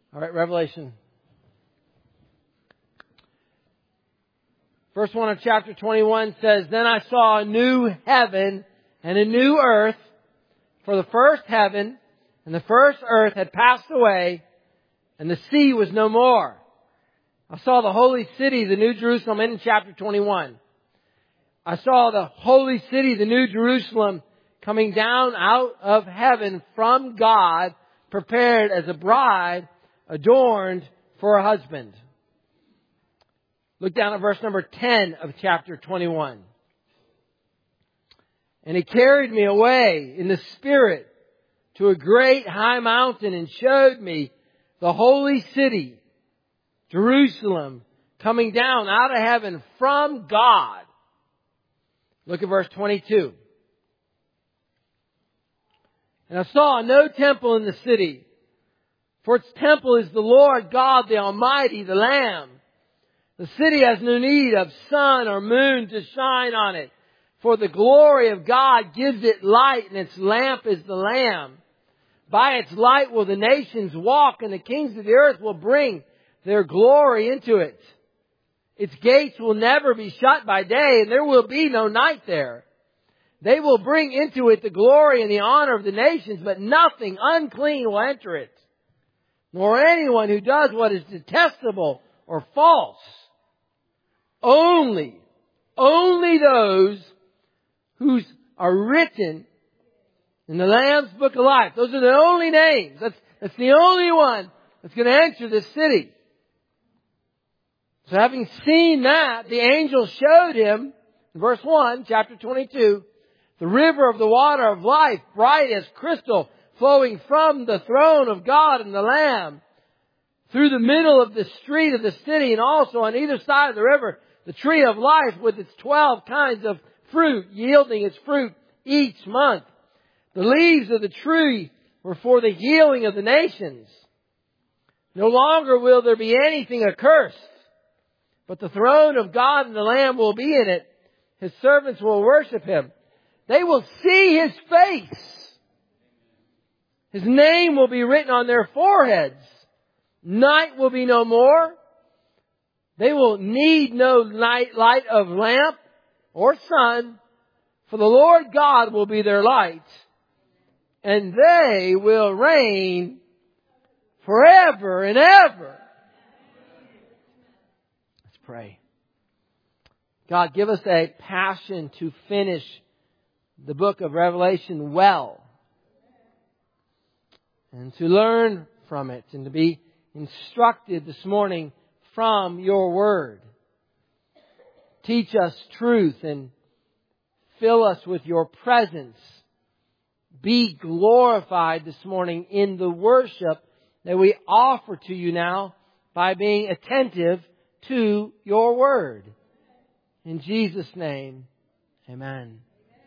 All right, Revelation. Verse 1 of chapter 21 says, Then I saw a new heaven and a new earth, for the first heaven and the first earth had passed away, and the sea was no more. I saw the holy city, the New Jerusalem, in chapter 21. I saw the holy city, the New Jerusalem, coming down out of heaven from God, prepared as a bride, adorned for a husband. Look down at verse number 10 of chapter 21. And He carried me away in the Spirit to a great high mountain and showed me the holy city, Jerusalem, coming down out of heaven from God. Look at verse 22. And I saw no temple in the city, for its temple is the Lord God, the Almighty, the Lamb. The city has no need of sun or moon to shine on it, for the glory of God gives it light, and its lamp is the Lamb. By its light will the nations walk, and the kings of the earth will bring their glory into it. Its gates will never be shut by day, and there will be no night there. They will bring into it the glory and the honor of the nations, but nothing unclean will enter it, nor anyone who does what is detestable or false. Only those whose are written in the Lamb's Book of Life. Those are the only names. That's the only one that's going to enter this city. So having seen that, the angel showed him, in verse 1, chapter 22, the river of the water of life, bright as crystal, flowing from the throne of God and the Lamb, through the middle of the street of the city, and also on either side of the river, the tree of life with its 12 kinds of fruit, yielding its fruit each month. The leaves of the tree were for the healing of the nations. No longer will there be anything accursed, but the throne of God and the Lamb will be in it. His servants will worship Him. They will see His face. His name will be written on their foreheads. Night will be no more. They will need no light of lamp or sun, for the Lord God will be their light, and they will reign forever and ever. Let's pray. God, give us a passion to finish the book of Revelation well, and to learn from it, and to be instructed this morning from Your Word. Teach us truth and fill us with Your presence. Be glorified this morning in the worship that we offer to You now by being attentive to Your Word. In Jesus' name, amen.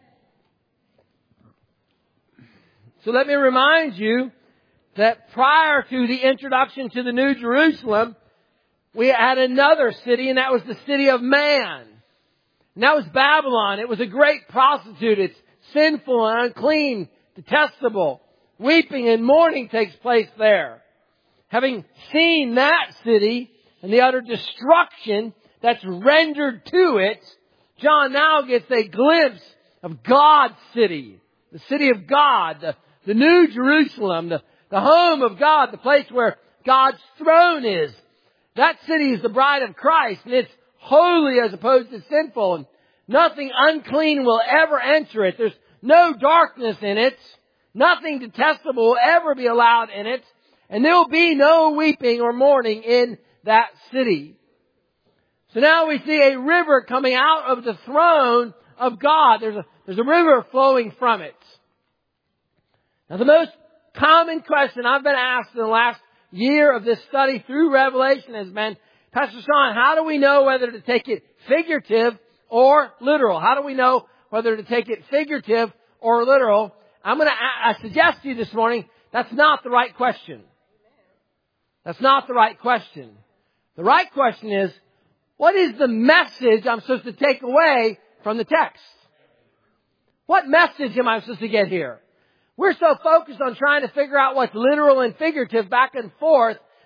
So let me remind you that prior to the introduction to the New Jerusalem, we had another city, and that was the city of man. And that was Babylon. It was a great prostitute. It's sinful and unclean, detestable. Weeping and mourning takes place there. Having seen that city and the utter destruction that's rendered to it, John now gets a glimpse of God's city, the city of God, the New Jerusalem, the home of God, the place where God's throne is. That city is the bride of Christ, and it's holy as opposed to sinful, and nothing unclean will ever enter it. There's no darkness in it. Nothing detestable will ever be allowed in it. And there will be no weeping or mourning in that city. So now we see a river coming out of the throne of God. There's a river flowing from it. Now the most common question I've been asked in the last year of this study through Revelation has been, Pastor Sean, how do we know whether to take it figurative or literal? How do we know whether to take it figurative or literal? I suggest to you this morning, that's not the right question. That's not the right question. The right question is, what is the message I'm supposed to take away from the text? What message am I supposed to get here? We're so focused on trying to figure out what's literal and figurative back and forth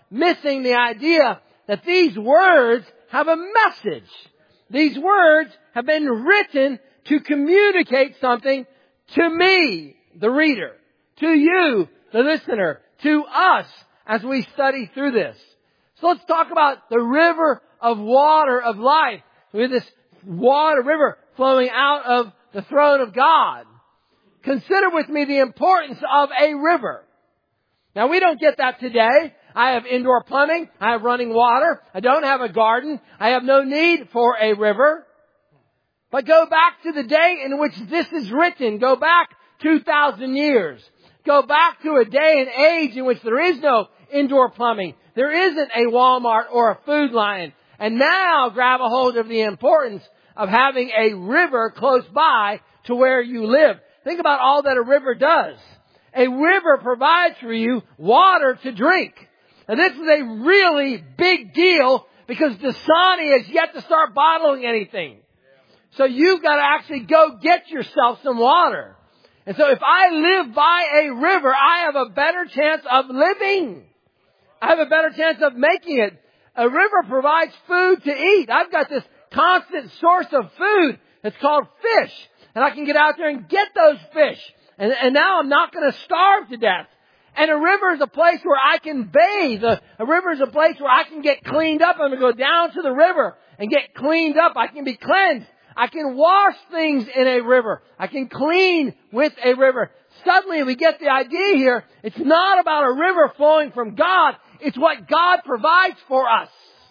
missing the idea that these words have a message. These words have been written to communicate something to me, the reader, to you, the listener, to us as we study through this. So let's talk about the river of water of life. We have this water river flowing out of the throne of God. Consider with me the importance of a river. Now we don't get that today. I have indoor plumbing. I have running water. I don't have a garden. I have no need for a river. But go back to the day in which this is written. Go back 2,000 years. Go back to a day and age in which there is no indoor plumbing. There isn't a Walmart or a Food Lion. And now grab a hold of the importance of having a river close by to where you live. Think about all that a river does. A river provides for you water to drink. And this is a really big deal because Dasani has yet to start bottling anything. So you've got to actually go get yourself some water. And so if I live by a river, I have a better chance of living. I have a better chance of making it. A river provides food to eat. I've got this constant source of food. It's called fish. And I can get out there and get those fish. And now I'm not going to starve to death. And a river is a place where I can bathe. A river is a place where I can get cleaned up. I'm going to go down to the river and get cleaned up. I can be cleansed. I can wash things in a river. I can clean with a river. Suddenly we get the idea here. It's not about a river flowing from God. It's what God provides for us.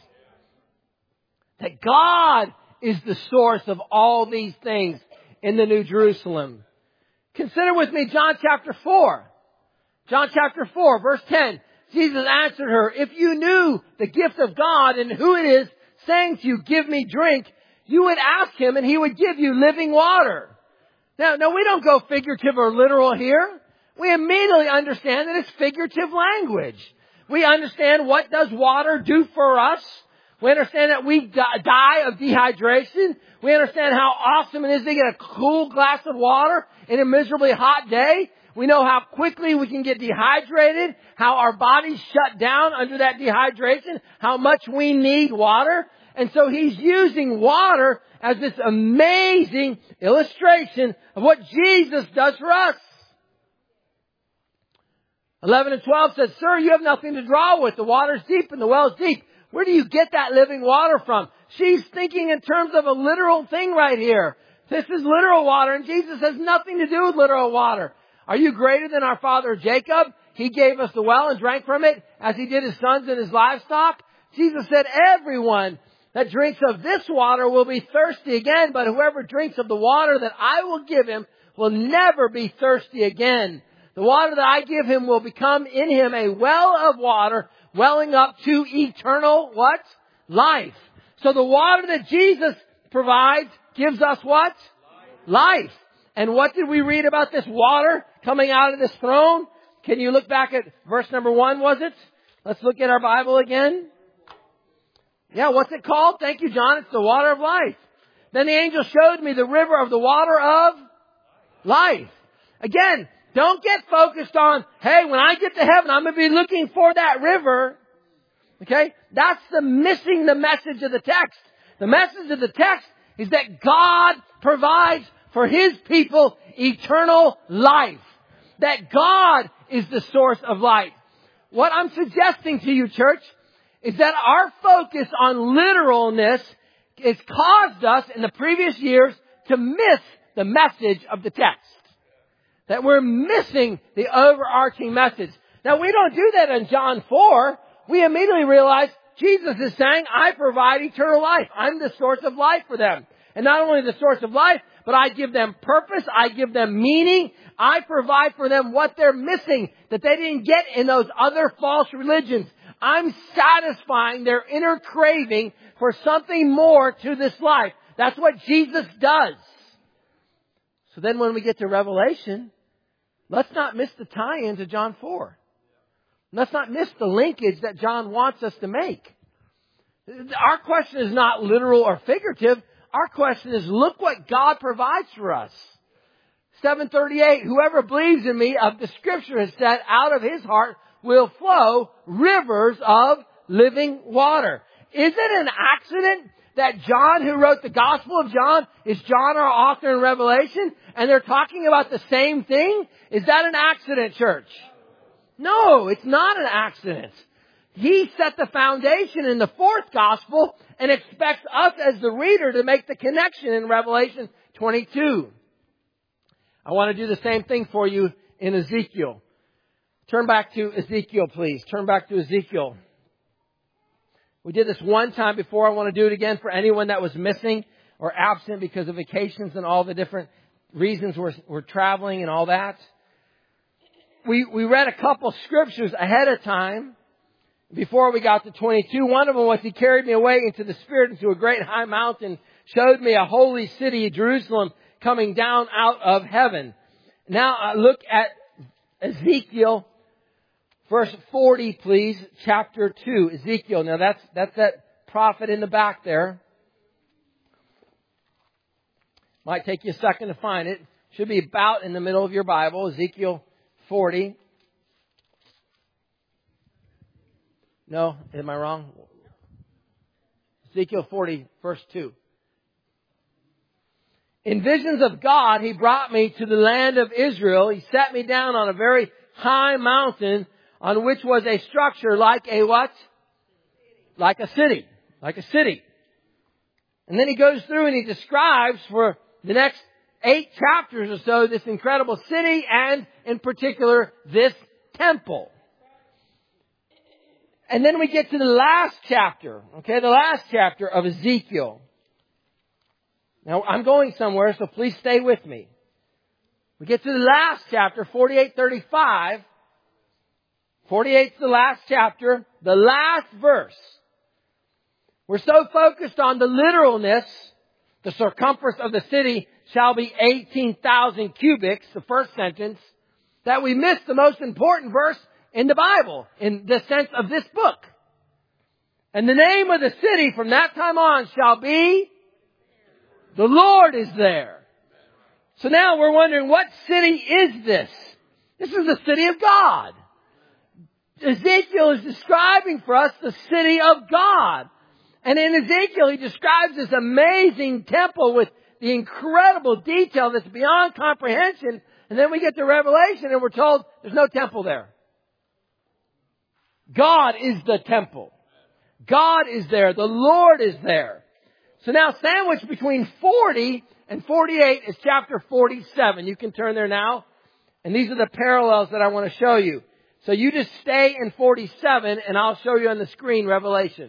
That God is the source of all these things in the New Jerusalem. Consider with me John chapter 4. John chapter 4, verse 10. Jesus answered her, if you knew the gift of God and who it is saying to you, give me drink, you would ask him and he would give you living water. Now, we don't go figurative or literal here. We immediately understand that it's figurative language. We understand what does water do for us. We understand that we die of dehydration. We understand how awesome it is to get a cool glass of water in a miserably hot day. We know how quickly we can get dehydrated, how our bodies shut down under that dehydration, how much we need water. And so he's using water as this amazing illustration of what Jesus does for us. 11 and 12 says, sir, you have nothing to draw with. The water's deep and the well's deep. Where do you get that living water from? She's thinking in terms of a literal thing right here. This is literal water, and Jesus has nothing to do with literal water. Are you greater than our father Jacob? He gave us the well and drank from it as he did his sons and his livestock. Jesus said, everyone that drinks of this water will be thirsty again, but whoever drinks of the water that I will give him will never be thirsty again. The water that I give him will become in him a well of water welling up to eternal what? Life. So the water that Jesus provides gives us what? Life. And what did we read about this water coming out of this throne? Can you look back at verse number 1, was it? Let's look at our Bible again. Yeah, what's it called? Thank you, John. It's the water of life. Then the angel showed me the river of the water of life. Again, don't get focused on, hey, when I get to heaven, I'm going to be looking for that river. Okay? That's missing the message of the text. The message of the text is that God provides for His people eternal life. That God is the source of life. What I'm suggesting to you, church, is that our focus on literalness has caused us in the previous years to miss the message of the text. That we're missing the overarching message. Now, we don't do that in John 4. We immediately realize Jesus is saying, I provide eternal life. I'm the source of life for them. And not only the source of life, but I give them purpose. I give them meaning. I provide for them what they're missing that they didn't get in those other false religions. I'm satisfying their inner craving for something more to this life. That's what Jesus does. So then when we get to Revelation, let's not miss the tie-in to John 4. Let's not miss the linkage that John wants us to make. Our question is not literal or figurative. Our question is, look what God provides for us. 7:38, whoever believes in me, of the Scripture has said, out of his heart will flow rivers of living water. Is it an accident that John, who wrote the Gospel of John, is John our author in Revelation, and they're talking about the same thing? Is that an accident, church? No, it's not an accident. He set the foundation in the fourth Gospel and expects us as the reader to make the connection in Revelation 22. I want to do the same thing for you in Ezekiel. Turn back to Ezekiel, please. Turn back to Ezekiel. We did this one time before. I want to do it again for anyone that was missing or absent because of vacations and all the different reasons we're traveling and all that. We read a couple scriptures ahead of time before we got to 22. One of them was He carried me away into the Spirit into a great high mountain, showed me a holy city, Jerusalem, coming down out of heaven. Now look at Ezekiel, verse 40, please, chapter 2. Ezekiel. Now that's that prophet in the back there. Might take you a second to find it. Should be about in the middle of your Bible. Ezekiel 40. No, am I wrong? Ezekiel 40, verse 2. In visions of God, He brought me to the land of Israel. He set me down on a very high mountain on which was a structure like a what? Like a city. Like a city. And then He goes through and He describes for the next 8 chapters or so this incredible city and in particular this temple. And then we get to the last chapter. Okay, the last chapter of Ezekiel. Now, I'm going somewhere, so please stay with me. We get to the last chapter, 48:35. 48 is the last chapter, the last verse. We're so focused on the literalness, the circumference of the city shall be 18,000 cubits, the first sentence, that we miss the most important verse in the Bible, in the sense of this book. And the name of the city from that time on shall be, the Lord is there. So now we're wondering, what city is this? This is the city of God. Ezekiel is describing for us the city of God. And in Ezekiel, he describes this amazing temple with the incredible detail that's beyond comprehension. And then we get to Revelation and we're told there's no temple there. God is the temple. God is there. The Lord is there. So now sandwiched between 40 and 48 is chapter 47. You can turn there now. And these are the parallels that I want to show you. So you just stay in 47 and I'll show you on the screen Revelation.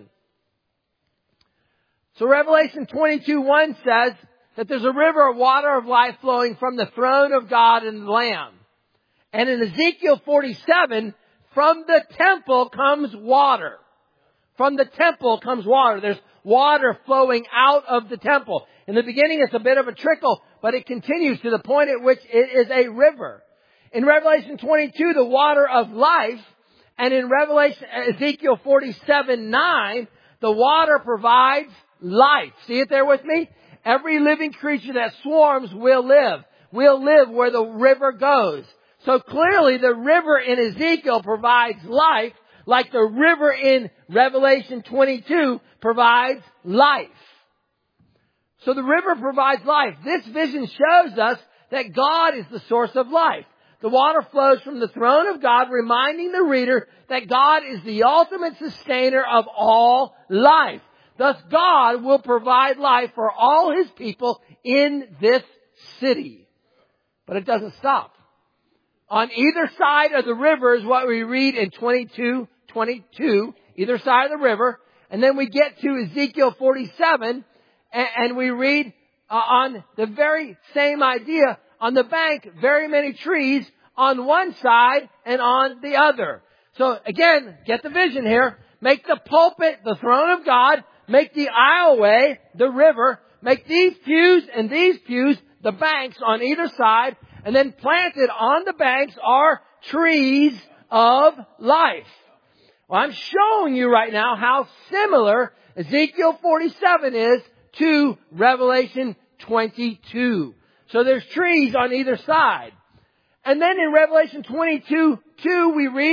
So Revelation 22:1 says that there's a river of water of life flowing from the throne of God and the Lamb. And in Ezekiel 47, from the temple comes water. From the temple comes water. There's water flowing out of the temple. In the beginning, it's a bit of a trickle, but it continues to the point at which it is a river. In Revelation 22, the water of life, and in Ezekiel 47:9, the water provides life. See it there with me? Every living creature that swarms will live. Will live where the river goes. So clearly the river in Ezekiel provides life, like the river in Revelation 22 provides life. So the river provides life. This vision shows us that God is the source of life. The water flows from the throne of God, reminding the reader that God is the ultimate sustainer of all life. Thus, God will provide life for all His people in this city. But it doesn't stop. On either side of the river is what we read in 22:22, either side of the river. And then we get to Ezekiel 47, and we read on the very same idea. On the bank, very many trees on one side and on the other. So again, get the vision here. Make the pulpit the throne of God. Make the aisleway the river. Make these pews and these pews the banks on either side. And then planted on the banks are trees of life. Well, I'm showing you right now how similar Ezekiel 47 is to Revelation 22. So there's trees on either side. And then in Revelation 22:2 we read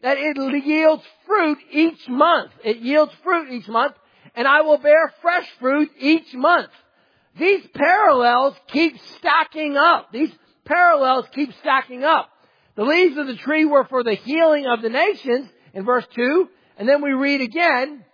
that it yields fruit each month. It yields fruit each month, and I will bear fresh fruit each month. These parallels keep stacking up. These parallels keep stacking up. The leaves of the tree were for the healing of the nations in verse 2. And then we read again,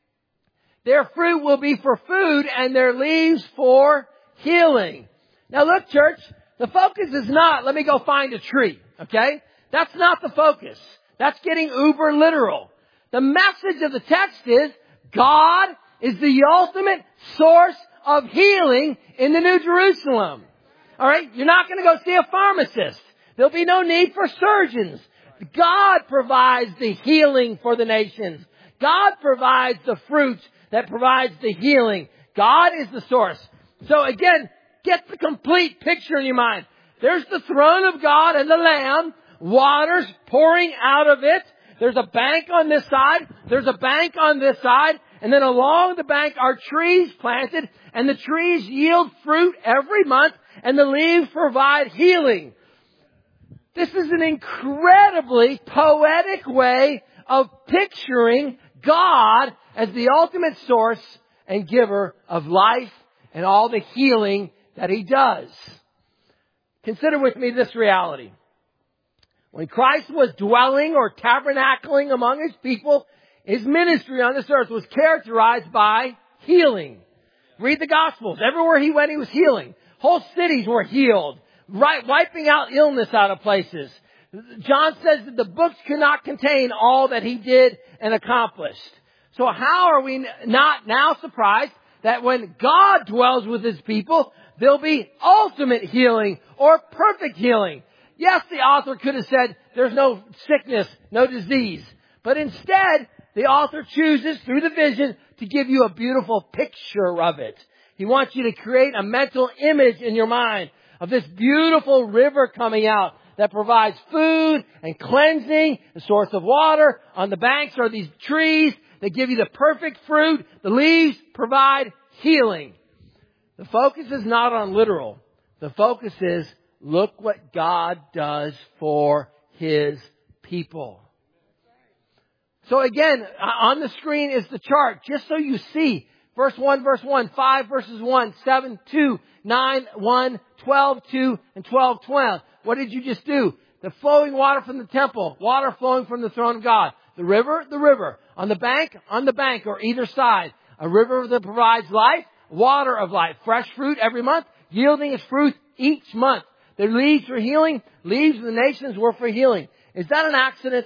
their fruit will be for food and their leaves for healing. Now look, church, the focus is not, let me go find a tree, okay? That's not the focus. That's getting uber literal. The message of the text is, God is the ultimate source of healing in the New Jerusalem. Alright? You're not going to go see a pharmacist. There'll be no need for surgeons. God provides the healing for the nations. God provides the fruit that provides the healing. God is the source. So again, get the complete picture in your mind. There's the throne of God and the Lamb. Water's pouring out of it. There's a bank on this side. There's a bank on this side. And then along the bank are trees planted. And the trees yield fruit every month. And the leaves provide healing. This is an incredibly poetic way of picturing God as the ultimate source and giver of life and all the healing that He does. Consider with me this reality. When Christ was dwelling or tabernacling among His people, His ministry on this earth was characterized by healing. Read the Gospels. Everywhere He went, He was healing. Whole cities were healed. Right, wiping out illness out of places. John says that the books could not contain all that He did and accomplished. So how are we not now surprised that when God dwells with His people, there'll be ultimate healing or perfect healing? Yes, the author could have said there's no sickness, no disease. But instead, the author chooses through the vision to give you a beautiful picture of it. He wants you to create a mental image in your mind of this beautiful river coming out that provides food and cleansing, the source of water. On the banks are these trees that give you the perfect fruit. The leaves provide healing. The focus is not on literal. The focus is, look what God does for His people. So again, on the screen is the chart, just so you see. Verse 1, 5 verses 1, 7, 2, 9, 1, 12, 2, and 12, 12. What did you just do? The flowing water from the temple, water flowing from the throne of God. The river, on the bank, or either side. A river that provides life, water of life. Fresh fruit every month, yielding its fruit each month. The leaves for healing, leaves of the nations were for healing. Is that an accident?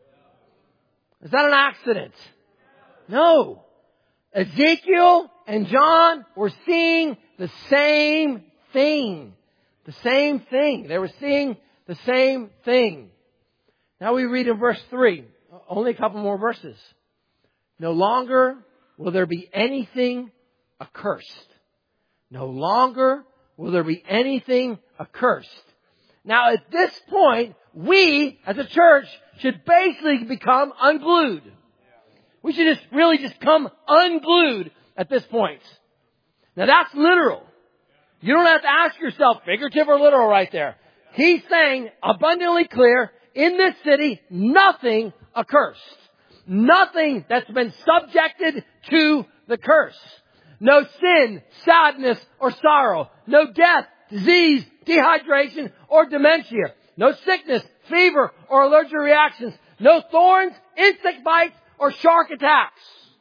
Is that an accident? No. Ezekiel and John were seeing the same thing. The same thing. They were seeing the same thing. Now we read in verse 3. Only a couple more verses. No longer will there be anything accursed. No longer will there be anything accursed. Now at this point, we as a church should basically become unglued. We should just come unglued at this point. Now that's literal. You don't have to ask yourself, figurative or literal right there. He's saying abundantly clear, in this city, nothing accursed. Nothing that's been subjected to the curse. No sin, sadness, or sorrow. No death, disease, dehydration, or dementia. No sickness, fever, or allergic reactions. No thorns, insect bites, or shark attacks.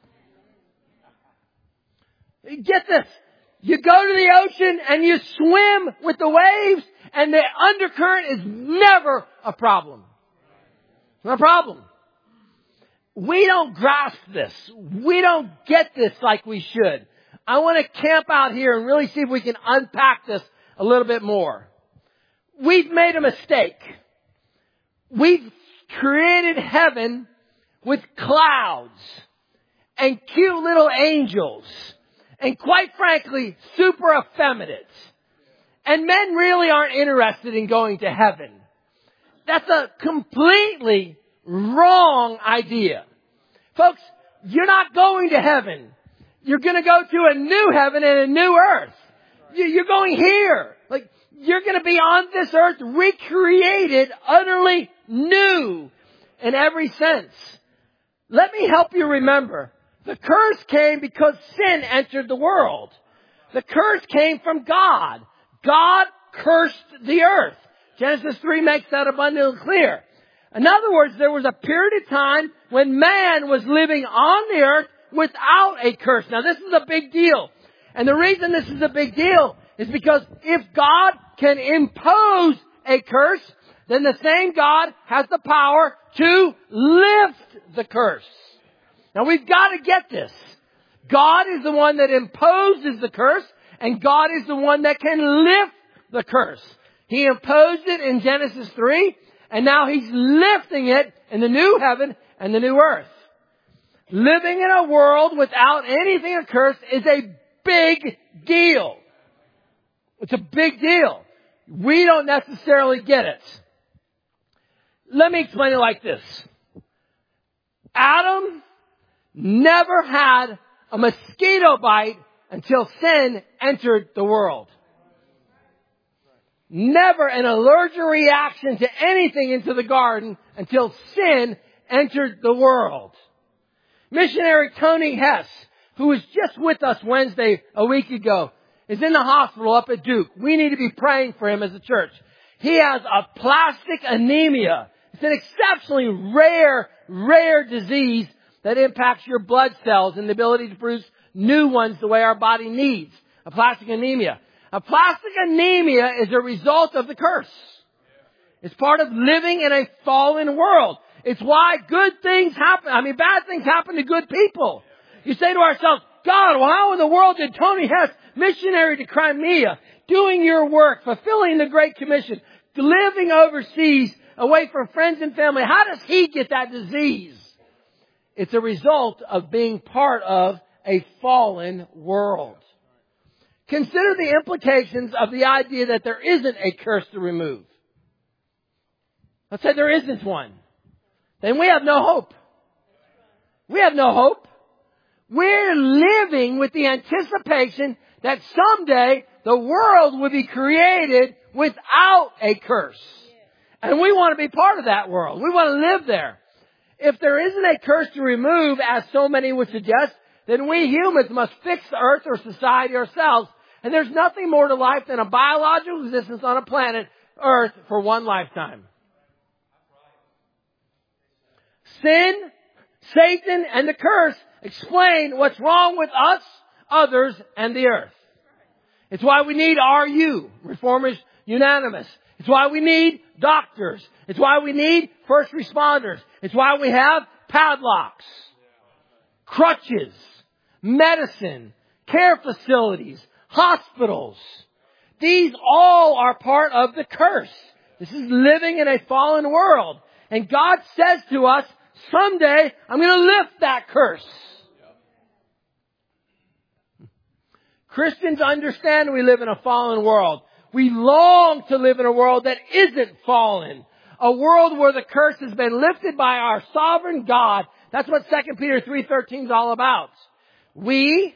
Get this. You go to the ocean and you swim with the waves and the undercurrent is never a problem. It's not a problem. We don't grasp this. We don't get this like we should. I want to camp out here and really see if we can unpack this a little bit more. We've made a mistake. We've created heaven with clouds and cute little angels and quite frankly, super effeminate. And men really aren't interested in going to heaven. That's a completely wrong idea. Folks, you're not going to heaven. You're going to go to a new heaven and a new earth. You're going here. Like, you're going to be on this earth recreated utterly new. in every sense. Let me help you remember. The curse came because sin entered the world. The curse came from God. God cursed the earth. Genesis 3 makes that abundantly clear. In other words, there was a period of time when man was living on the earth without a curse. Now this is a big deal. And the reason this is a big deal is because if God can impose a curse, then the same God has the power to lift the curse. Now we've got to get this. God is the one that imposes the curse, and God is the one that can lift the curse. He imposed it in Genesis 3, and now He's lifting it in the new heaven and the new earth. Living in a world without anything accursed is a big deal. It's a big deal. We don't necessarily get it. Let me explain it like this. Adam never had a mosquito bite until sin entered the world. Never an allergic reaction to anything into the garden until sin entered the world. Missionary Tony Hess, who was just with us Wednesday a week ago, is in the hospital up at Duke. We need to be praying for him as a church. He has aplastic anemia. It's an exceptionally rare disease that impacts your blood cells and the ability to produce new ones the way our body needs. Aplastic anemia. Aplastic anemia is a result of the curse. It's part of living in a fallen world. It's why good things happen. Bad things happen to good people. You say to ourselves, God, well, how in the world did Tony Hess, missionary to Crimea, doing your work, fulfilling the Great Commission, living overseas, away from friends and family, how does he get that disease? It's a result of being part of a fallen world. Consider the implications of the idea that there isn't a curse to remove. Let's say there isn't one. Then we have no hope. We have no hope. We're living with the anticipation that someday the world will be created without a curse. And we want to be part of that world. We want to live there. If there isn't a curse to remove, as so many would suggest, then we humans must fix the earth or society ourselves. And there's nothing more to life than a biological existence on a planet Earth for one lifetime. Sin, Satan, and the curse explain what's wrong with us, others, and the earth. It's why we need RU, Reformers Unanimous. It's why we need doctors. It's why we need first responders. It's why we have padlocks, crutches, medicine, care facilities, hospitals. These all are part of the curse. This is living in a fallen world. And God says to us, someday I'm going to lift that curse. Christians understand we live in a fallen world. We long to live in a world that isn't fallen. A world where the curse has been lifted by our sovereign God. That's what 2 Peter 3:13 is all about. We're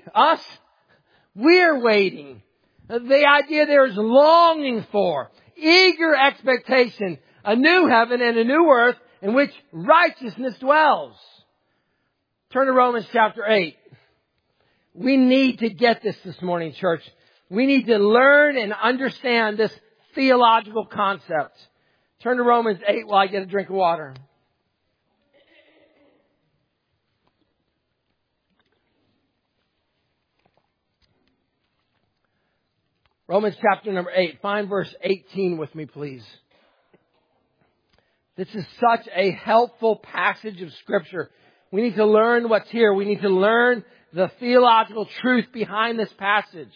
waiting. The idea there is longing for, eager expectation, a new heaven and a new earth in which righteousness dwells. Turn to Romans chapter 8. We need to get this morning, church. We need to learn and understand this theological concept. Turn to Romans 8 while I get a drink of water. Romans chapter number 8. Find verse 18 with me, please. This is such a helpful passage of Scripture. We need to learn what's here. We need to learn the theological truth behind this passage.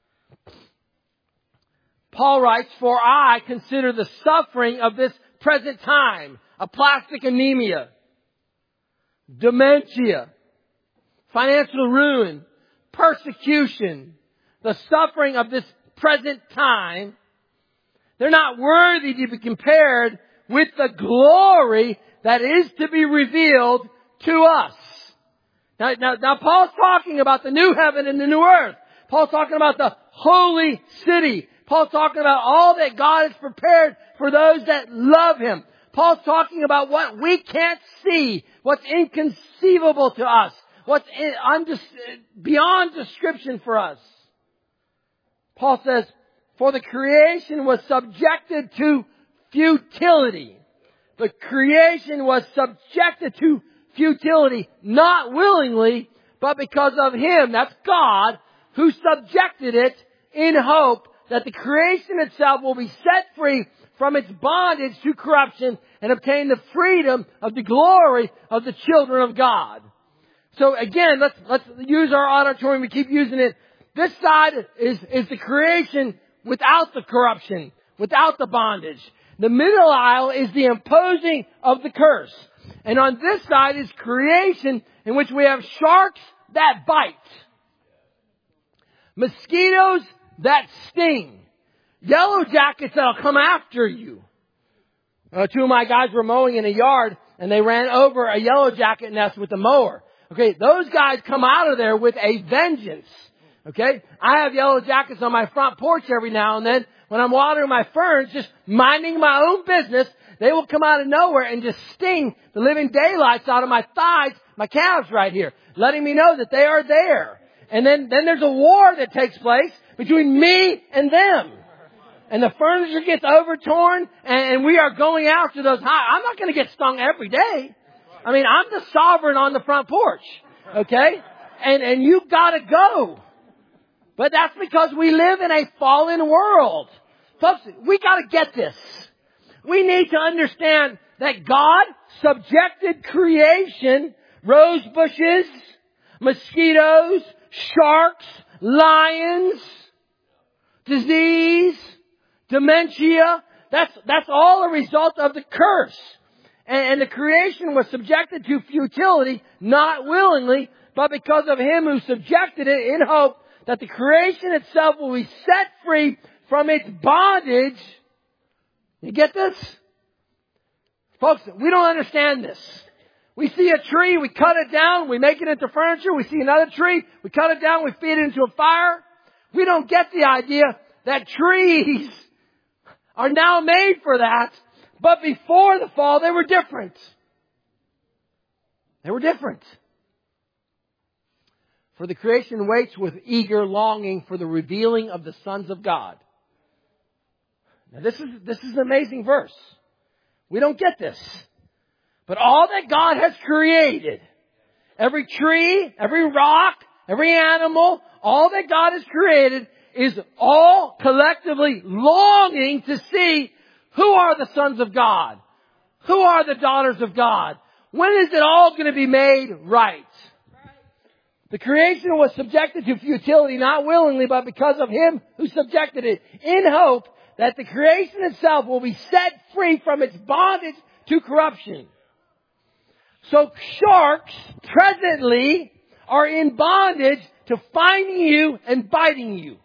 Paul writes, "For I consider the suffering of this present time, aplastic anemia, dementia, financial ruin, persecution, the suffering of this present time, they're not worthy to be compared with the glory that is to be revealed to us." Now Paul's talking about the new heaven and the new earth. Paul's talking about the holy city. Paul's talking about all that God has prepared for those that love Him. Paul's talking about what we can't see, what's inconceivable to us, what's beyond description for us. Paul says, for the creation was subjected to futility. The creation was subjected to futility, not willingly, but because of Him, that's God, who subjected it in hope that the creation itself will be set free from its bondage to corruption and obtain the freedom of the glory of the children of God. So again, let's use our auditorium. We keep using it. This side is the creation without the corruption, without the bondage. The middle aisle is the imposing of the curse. And on this side is creation in which we have sharks that bite, mosquitoes that sting, yellow jackets that'll come after you. Two of my guys were mowing in a yard and they ran over a yellow jacket nest with a mower. Okay, those guys come out of there with a vengeance. Okay, I have yellow jackets on my front porch every now and then. When I'm watering my ferns, just minding my own business, they will come out of nowhere and just sting the living daylights out of my thighs, my calves right here, letting me know that they are there. And then there's a war that takes place between me and them. And the furniture gets overtorn and we are going after those high. I'm not going to get stung every day. I mean, I'm the sovereign on the front porch. Okay? And you've got to go. But that's because we live in a fallen world. Folks, we got to get this. We need to understand that God subjected creation, rose bushes, mosquitoes, sharks, lions, disease, dementia. That's all a result of the curse. And the creation was subjected to futility, not willingly, but because of Him who subjected it in hope that the creation itself will be set free from its bondage. You get this? Folks, we don't understand this. We see a tree, we cut it down, we make it into furniture. We see another tree, we cut it down, we feed it into a fire. We don't get the idea that trees are now made for that. But before the fall, they were different. They were different. For the creation waits with eager longing for the revealing of the sons of God. Now this is an amazing verse. We don't get this. But all that God has created, every tree, every rock, every animal, all that God has created is all collectively longing to see who are the sons of God? Who are the daughters of God? When is it all going to be made right? The creation was subjected to futility, not willingly, but because of Him who subjected it, in hope that the creation itself will be set free from its bondage to corruption. So sharks presently are in bondage to finding you and biting you.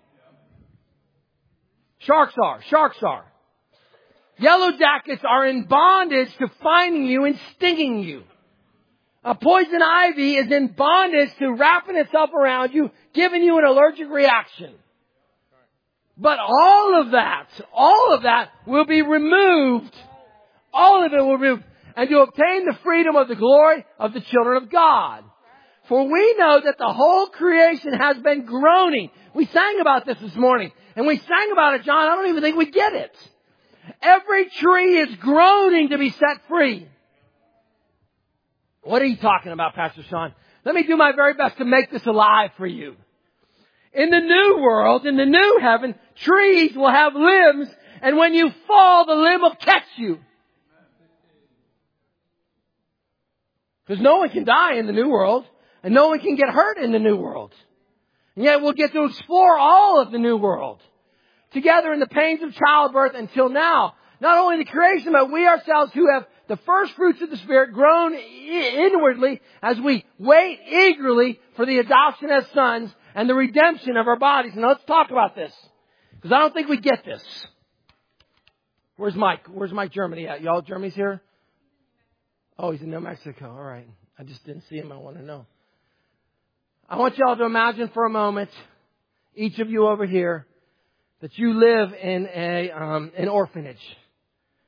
Sharks are. Yellow jackets are in bondage to finding you and stinging you. A poison ivy is in bondage to wrapping itself around you, giving you an allergic reaction. But all of that will be removed. All of it will be removed. And to obtain the freedom of the glory of the children of God. For we know that the whole creation has been groaning. We sang about this morning. And we sang about it, John. I don't even think we get it. Every tree is groaning to be set free. What are you talking about, Pastor Sean? Let me do my very best to make this alive for you. In the new world, in the new heaven, trees will have limbs, and when you fall, the limb will catch you. Because no one can die in the new world, and no one can get hurt in the new world. And yet we'll get to explore all of the new world together in the pains of childbirth until now. Not only the creation, but we ourselves who have the first fruits of the Spirit grown inwardly as we wait eagerly for the adoption as sons and the redemption of our bodies. And let's talk about this, because I don't think we get this. Where's Mike? Where's Mike Germany at? Y'all, Germany's here? Oh, he's in New Mexico. All right. I just didn't see him. I want to know. I want y'all to imagine for a moment, each of you over here, that you live in an orphanage.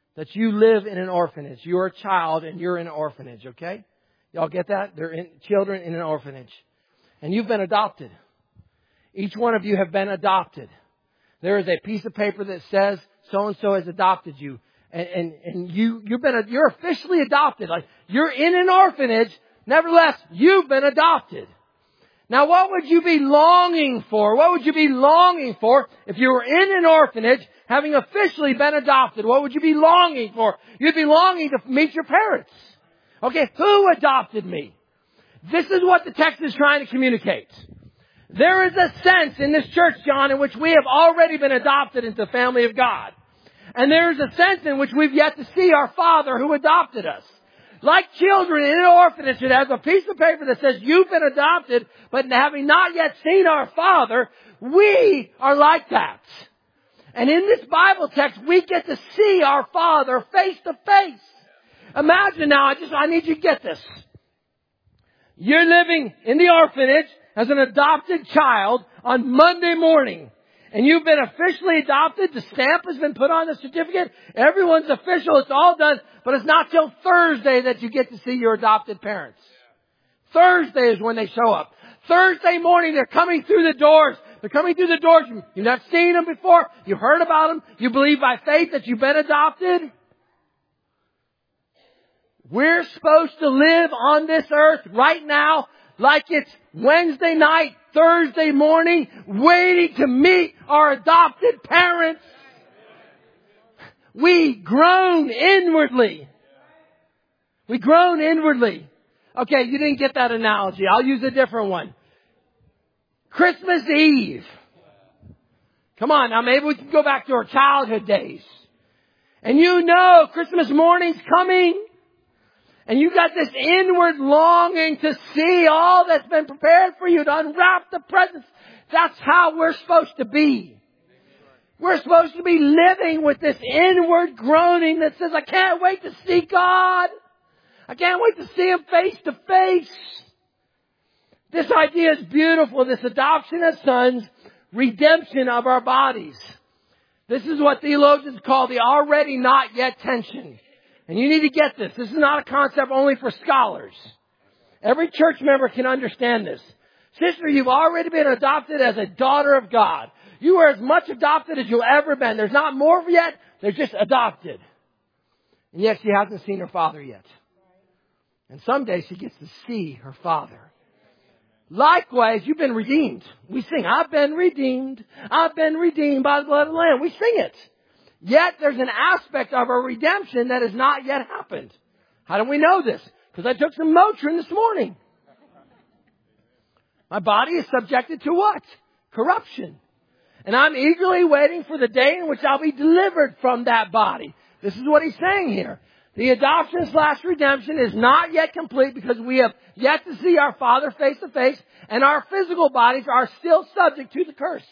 that you live in an orphanage. You're a child and you're in an orphanage, okay? Y'all get that? They're children in an orphanage. And you've been adopted. Each one of you have been adopted. There is a piece of paper that says so-and-so has adopted you. And you're officially adopted. Like, you're in an orphanage. Nevertheless, you've been adopted. Now, what would you be longing for? What would you be longing for if you were in an orphanage, having officially been adopted? What would you be longing for? You'd be longing to meet your parents. Okay, who adopted me? This is what the text is trying to communicate. There is a sense in this church, John, in which we have already been adopted into the family of God. And there is a sense in which we've yet to see our Father who adopted us. Like children in an orphanage, it has a piece of paper that says you've been adopted, but having not yet seen our Father, we are like that. And in this Bible text, we get to see our Father face to face. Imagine now, I need you to get this. You're living in the orphanage as an adopted child on Monday morning. And you've been officially adopted. The stamp has been put on the certificate. Everyone's official. It's all done. But it's not till Thursday that you get to see your adopted parents. Thursday is when they show up. Thursday morning, they're coming through the doors. They're coming through the doors. You've not seen them before. You've heard about them. You believe by faith that you've been adopted. We're supposed to live on this earth right now like it's Wednesday night, Thursday morning, waiting to meet our adopted parents. We groan inwardly. We groan inwardly. Okay, you didn't get that analogy. I'll use a different one. Christmas Eve. Come on, now maybe we can go back to our childhood days. And you know Christmas morning's coming. And you got this inward longing to see all that's been prepared for you, to unwrap the presents. That's how we're supposed to be. We're supposed to be living with this inward groaning that says, I can't wait to see God. I can't wait to see Him face to face. This idea is beautiful. This adoption as sons, redemption of our bodies. This is what theologians call the already not yet tension. And you need to get this. This is not a concept only for scholars. Every church member can understand this. Sister, you've already been adopted as a daughter of God. You are as much adopted as you've ever been. There's not more yet. They're just adopted. And yet she hasn't seen her father yet. And someday she gets to see her father. Likewise, you've been redeemed. We sing, I've been redeemed. I've been redeemed by the blood of the Lamb. We sing it. Yet there's an aspect of our redemption that has not yet happened. How do we know this? Because I took some Motrin this morning. My body is subjected to what? Corruption. And I'm eagerly waiting for the day in which I'll be delivered from that body. This is what he's saying here. The adoption/redemption is not yet complete because we have yet to see our Father face to face, and our physical bodies are still subject to the curse.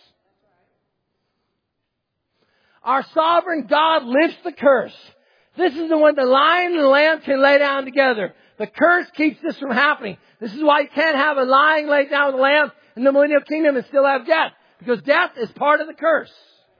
Our sovereign God lifts the curse. This is the one the lion and the lamb can lay down together. The curse keeps this from happening. This is why you can't have a lion laid down with a lamb in the millennial kingdom and still have death. Because death is part of the curse.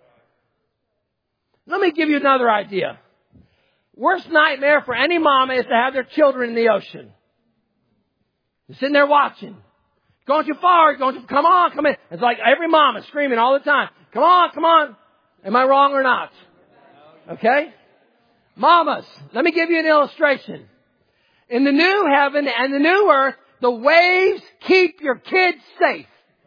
Let me give you another idea. Worst nightmare for any mama is to have their children in the ocean. You're sitting there watching. Going too far. Come on, come in. It's like every mama screaming all the time. Come on, come on. Am I wrong or not? Okay? Mamas, let me give you an illustration. In the new heaven and the new earth, the waves keep your kids safe.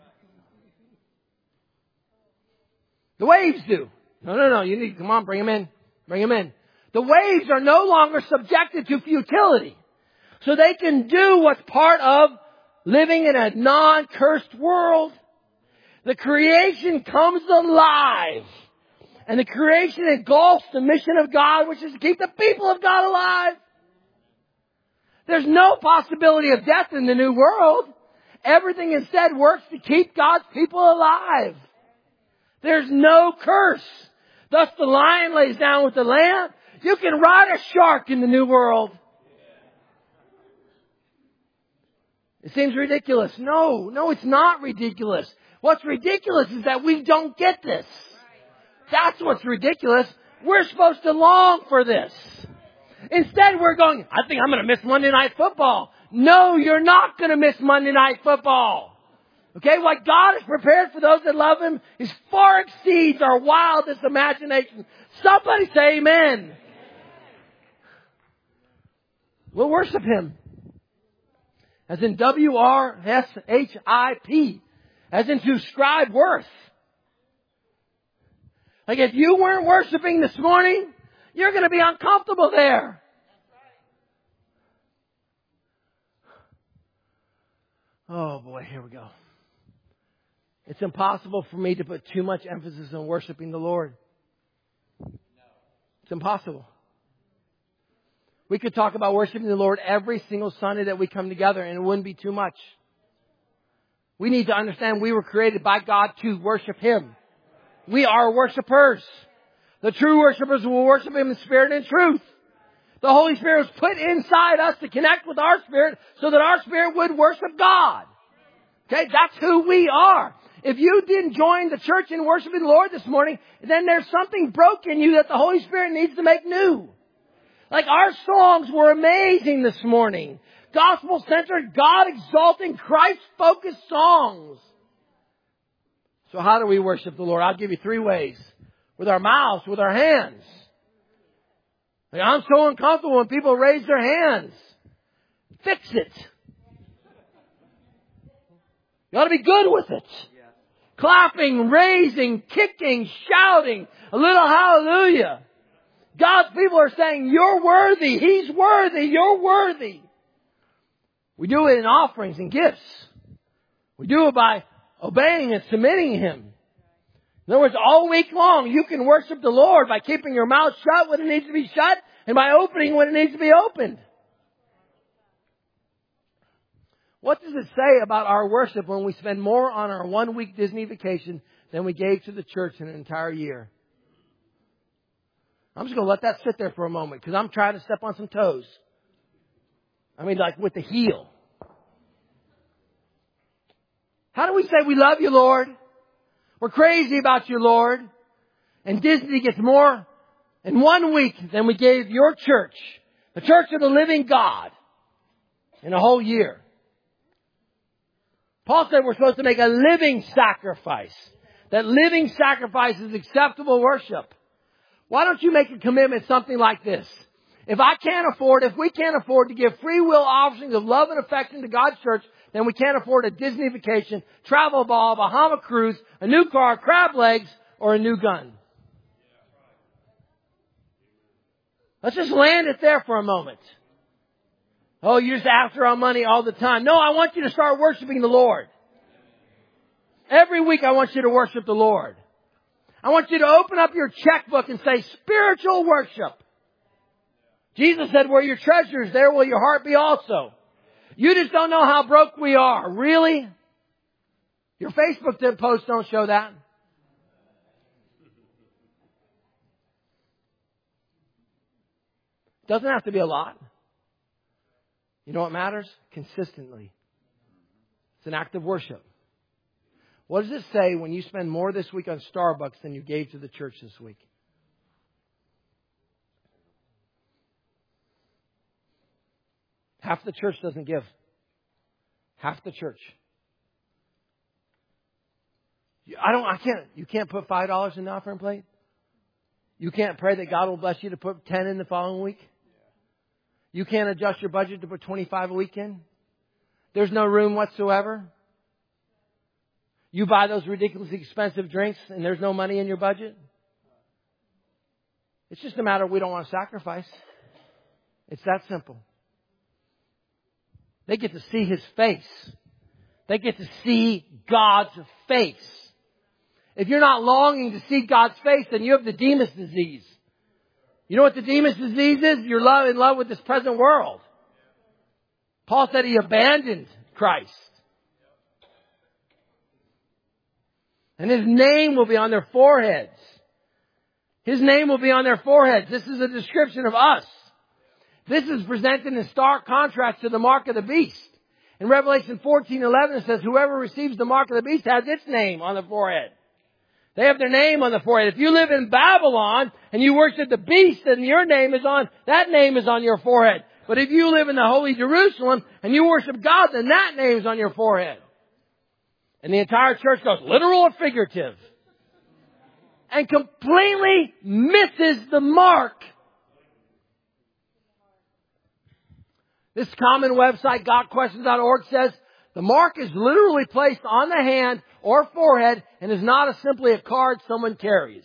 The waves do. No. You need, come on, bring them in. Bring them in. The waves are no longer subjected to futility. So they can do what's part of living in a non-cursed world. The creation comes alive. And the creation engulfs the mission of God, which is to keep the people of God alive. There's no possibility of death in the new world. Everything instead works to keep God's people alive. There's no curse. Thus the lion lays down with the lamb. You can ride a shark in the new world. It seems ridiculous. No, it's not ridiculous. What's ridiculous is that we don't get this. That's what's ridiculous. We're supposed to long for this. Instead, we're going, I think I'm going to miss Monday Night Football. No, you're not going to miss Monday Night Football. Okay, what God has prepared for those that love Him is far exceeds our wildest imagination. Somebody say amen. We'll worship Him. As in W-R-S-H-I-P. As in to ascribe worth. Like if you weren't worshiping this morning, you're going to be uncomfortable there. Oh boy, here we go. It's impossible for me to put too much emphasis on worshiping the Lord. It's impossible. We could talk about worshiping the Lord every single Sunday that we come together and it wouldn't be too much. We need to understand we were created by God to worship Him. We are worshipers. The true worshipers will worship Him in spirit and truth. The Holy Spirit was put inside us to connect with our spirit so that our spirit would worship God. Okay, that's who we are. If you didn't join the church in worshiping the Lord this morning, then there's something broken in you that the Holy Spirit needs to make new. Like our songs were amazing this morning. Gospel-centered, God-exalting, Christ-focused songs. So how do we worship the Lord? I'll give you 3 ways. With our mouths, with our hands. Like, I'm so uncomfortable when people raise their hands. Fix it. You ought to be good with it. Clapping, raising, kicking, shouting, a little hallelujah. God's people are saying, you're worthy, He's worthy, you're worthy. We do it in offerings and gifts. We do it by obeying and submitting Him. In other words, all week long, you can worship the Lord by keeping your mouth shut when it needs to be shut and by opening when it needs to be opened. What does it say about our worship when we spend more on our 1-week Disney vacation than we gave to the church in an entire year? I'm just going to let that sit there for a moment because I'm trying to step on some toes. I mean, like with the heel. How do we say we love you, Lord? We're crazy about you, Lord. And Disney gets more in 1 week than we gave your church, the church of the living God, in a whole year. Paul said we're supposed to make a living sacrifice. That living sacrifice is acceptable worship. Why don't you make a commitment something like this? If we can't afford to give free will offerings of love and affection to God's church, then we can't afford a Disney vacation, travel ball, Bahama cruise, a new car, crab legs, or a new gun. Let's just land it there for a moment. Oh, you're just after our money all the time. No, I want you to start worshiping the Lord. Every week I want you to worship the Lord. I want you to open up your checkbook and say spiritual worship. Jesus said, where your treasure is, there will your heart be also. You just don't know how broke we are. Really? Your Facebook posts don't show that. Doesn't have to be a lot. You know what matters? Consistently. It's an act of worship. What does it say when you spend more this week on Starbucks than you gave to the church this week? Half the church doesn't give. Half the church. You can't put $5 in the offering plate? You can't pray that God will bless you to put 10 in the following week? You can't adjust your budget to put 25 a week in? There's no room whatsoever? You buy those ridiculously expensive drinks and there's no money in your budget? It's just a matter of we don't want to sacrifice. It's that simple. They get to see His face. They get to see God's face. If you're not longing to see God's face, then you have the Demas disease. You know what the Demas disease is? You're in love with this present world. Paul said he abandoned Christ. And His name will be on their foreheads. His name will be on their foreheads. This is a description of us. This is presented in stark contrast to the mark of the beast. In Revelation 14:11 it says, whoever receives the mark of the beast has its name on the forehead. They have their name on the forehead. If you live in Babylon and you worship the beast, then your name is on, that name is on your forehead. But if you live in the holy Jerusalem and you worship God, then that name is on your forehead. And the entire church goes, literal or figurative? And completely misses the mark. This common website, gotquestions.org, says the mark is literally placed on the hand or forehead and is not simply a card someone carries.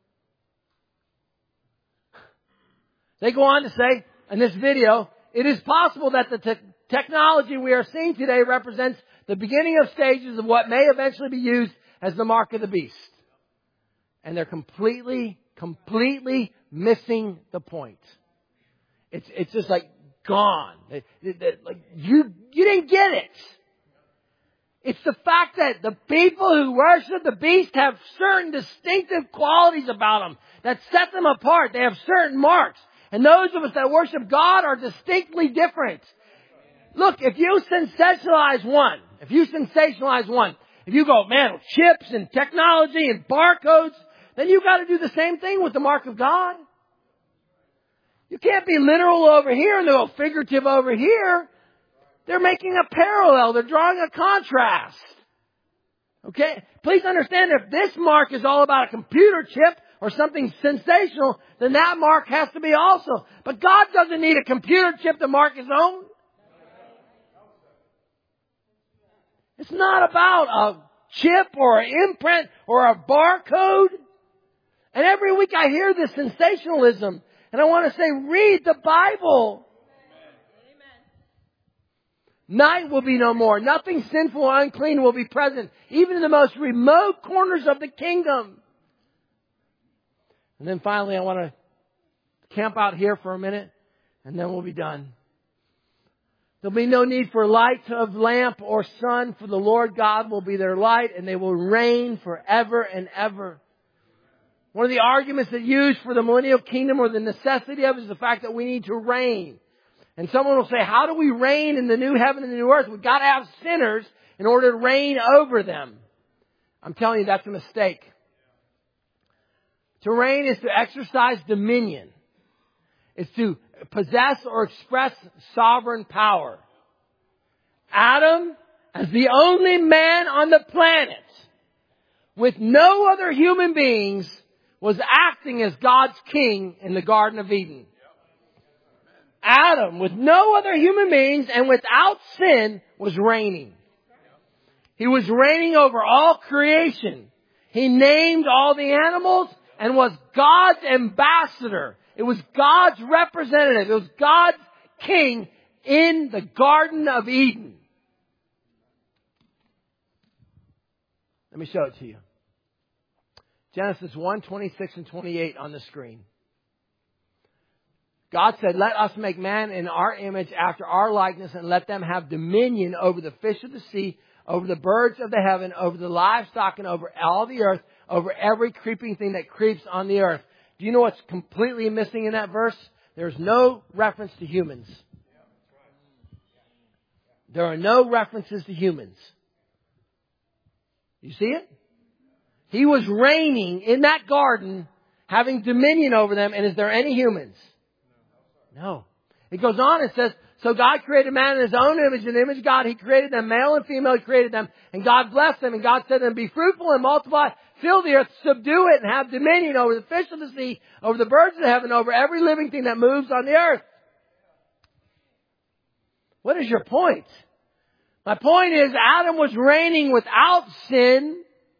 They go on to say in this video, it is possible that the technology we are seeing today represents the beginning of stages of what may eventually be used as the mark of the beast. And they're completely missing the point. It's just like gone. Like you didn't get it. It's the fact that the people who worship the beast have certain distinctive qualities about them that set them apart. They have certain marks. And those of us that worship God are distinctly different. Look, if you sensationalize one, if you go, man, chips and technology and barcodes, then you got to do the same thing with the mark of God. You can't be literal over here and go figurative over here. They're making a parallel. They're drawing a contrast. Okay? Please understand, if this mark is all about a computer chip or something sensational, then that mark has to be also. But God doesn't need a computer chip to mark His own. It's not about a chip or an imprint or a barcode. And every week I hear this sensationalism. And I want to say, read the Bible. Night will be no more. Nothing sinful or unclean will be present, even in the most remote corners of the kingdom. And then finally, I want to camp out here for a minute, and then we'll be done. There'll be no need for light of lamp or sun, for the Lord God will be their light, and they will reign forever and ever. One of the arguments that used for the millennial kingdom, or the necessity of it, is the fact that we need to reign. And someone will say, how do we reign in the new heaven and the new earth? We've got to have sinners in order to reign over them. I'm telling you, that's a mistake. To reign is to exercise dominion. It's to possess or express sovereign power. Adam, as the only man on the planet, with no other human beings, was acting as God's king in the Garden of Eden. Adam, with no other human beings and without sin, was reigning. He was reigning over all creation. He named all the animals and was God's ambassador. It was God's representative. It was God's king in the Garden of Eden. Let me show it to you. Genesis 1, 26 and 28 on the screen. God said, let us make man in our image after our likeness, and let them have dominion over the fish of the sea, over the birds of the heaven, over the livestock, and over all the earth, over every creeping thing that creeps on the earth. Do you know what's completely missing in that verse? There's no reference to humans. There are no references to humans. You see it? He was reigning in that garden, having dominion over them, and is there any humans? No. It goes on and says, so God created man in His own image. In the image of God, He created them. Male and female, He created them. And God blessed them. And God said to them, be fruitful and multiply. Fill the earth, subdue it, and have dominion over the fish of the sea, over the birds of the heaven, over every living thing that moves on the earth. What is your point? My point is, Adam was reigning without sin.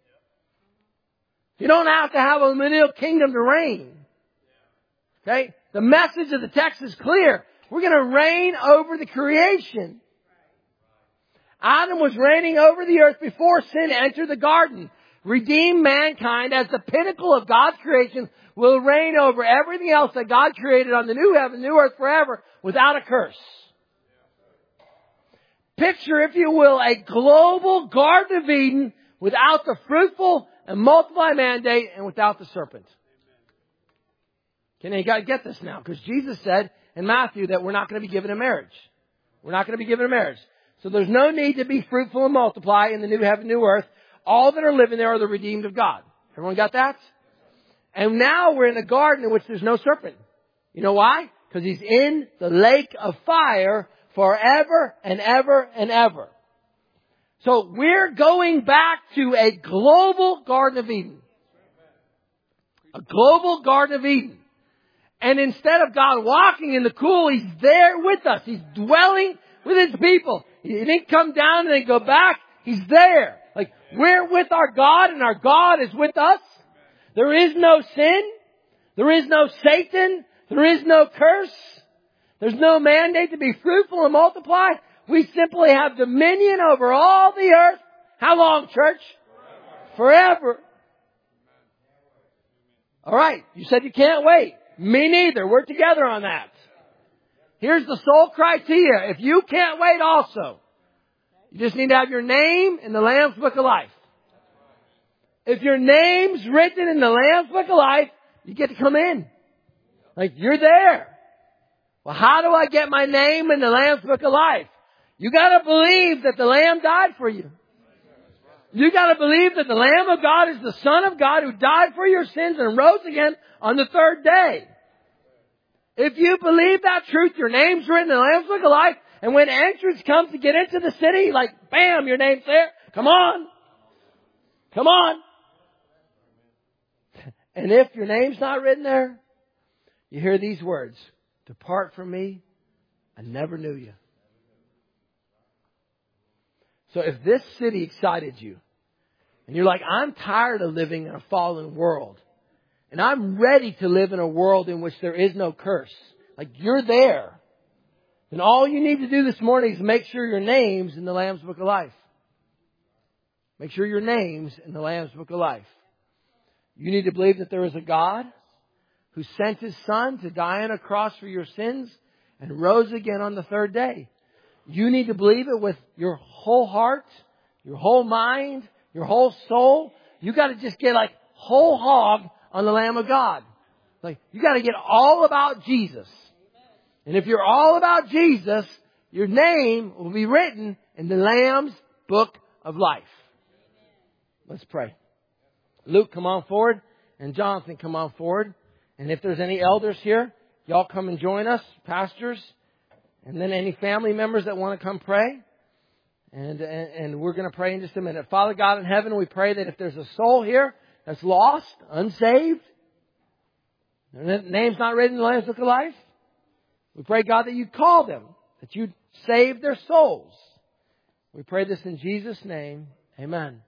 You don't have to have a millennial kingdom to reign. Okay? The message of the text is clear. We're going to reign over the creation. Adam was reigning over the earth before sin entered the garden. Redeem mankind as the pinnacle of God's creation will reign over everything else that God created on the new heaven, new earth forever without a curse. Picture, if you will, a global Garden of Eden without the fruitful and multiply mandate and without the serpent. Okay, you got to get this now, because Jesus said in Matthew that we're not going to be given a marriage. We're not going to be given a marriage. So there's no need to be fruitful and multiply in the new heaven, new earth. All that are living there are the redeemed of God. Everyone got that? And now we're in a garden in which there's no serpent. You know why? Because He's in the lake of fire forever and ever and ever. So we're going back to a global Garden of Eden. A global Garden of Eden. And instead of God walking in the cool, He's there with us. He's dwelling with His people. He didn't come down and then go back. He's there. Like, we're with our God and our God is with us. There is no sin. There is no Satan. There is no curse. There's no mandate to be fruitful and multiply. We simply have dominion over all the earth. How long, church? Forever. All right. You said you can't wait. Me neither. We're together on that. Here's the sole criteria. If you can't wait also, you just need to have your name in the Lamb's Book of Life. If your name's written in the Lamb's Book of Life, you get to come in. Like, you're there. Well, how do I get my name in the Lamb's Book of Life? You gotta believe that the Lamb died for you. You gotta believe that the Lamb of God is the Son of God who died for your sins and rose again on the third day. If you believe that truth, your name's written in the Lamb's Book of Life, and when entrance comes to get into the city, like, bam, your name's there. Come on. Come on. And if your name's not written there, you hear these words. Depart from me, I never knew you. So if this city excited you, and you're like, I'm tired of living in a fallen world, and I'm ready to live in a world in which there is no curse, like you're there, then all you need to do this morning is make sure your name's in the Lamb's Book of Life. Make sure your name's in the Lamb's Book of Life. You need to believe that there is a God who sent His Son to die on a cross for your sins and rose again on the third day. You need to believe it with your whole heart, your whole mind, your whole soul. You got to just get like whole hog on the Lamb of God. Like, you got to get all about Jesus. And if you're all about Jesus, your name will be written in the Lamb's Book of Life. Let's pray. Luke, come on forward. And Jonathan, come on forward. And if there's any elders here, y'all come and join us, pastors. And then any family members that want to come pray. And we're going to pray in just a minute. Father God in heaven, we pray that if there's a soul here that's lost, unsaved, their name's not written in the Lamb's Book of Life, we pray, God, that you'd call them, that you'd save their souls. We pray this in Jesus' name. Amen.